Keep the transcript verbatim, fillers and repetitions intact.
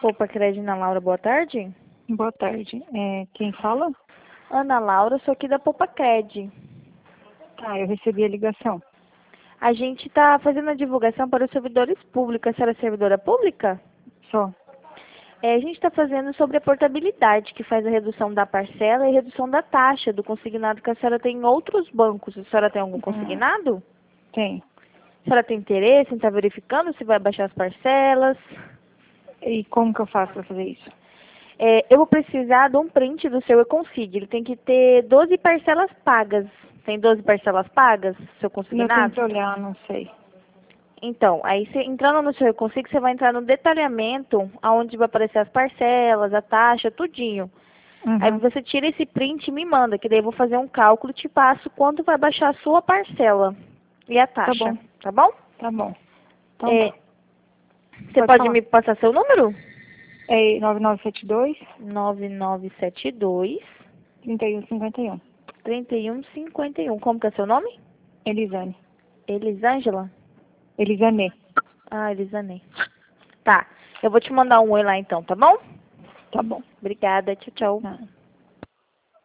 Opa, Crédito Ana Laura, boa tarde. Boa tarde. É, quem fala? Ana Laura, sou aqui da Poupa Cred. Tá, eu recebi a ligação. A gente está fazendo a divulgação para os servidores públicos. A senhora é servidora pública? Só. É, a gente está fazendo sobre a portabilidade, que faz a redução da parcela e redução da taxa do consignado que a senhora tem em outros bancos. A senhora tem algum consignado? Tem. A senhora tem interesse em estar verificando se vai baixar as parcelas? E como que eu faço para fazer isso? É, eu vou precisar de um print do seu Econsig. Ele tem que ter doze parcelas pagas. Tem doze parcelas pagas, seu Eu consignado? tenho que olhar, não sei. Então, aí você entrando no seu Econsig, você vai entrar no detalhamento, onde vai aparecer as parcelas, a taxa, tudinho. Uhum. Aí você tira esse print e me manda, que daí eu vou fazer um cálculo e te passo quanto vai baixar a sua parcela e a taxa. Tá bom. Tá bom? Tá bom. Então É, tá. você Pode pode falar. me passar seu número? É nove nove sete dois, nove nove sete dois, três um cinco um. três um cinco um. Como que é seu nome? Elisane. Elisângela? Elisane. Ah, Elisane. Tá. Eu vou te mandar um oi lá então, tá bom? Tá bom. Obrigada. Tchau, tchau. Ah.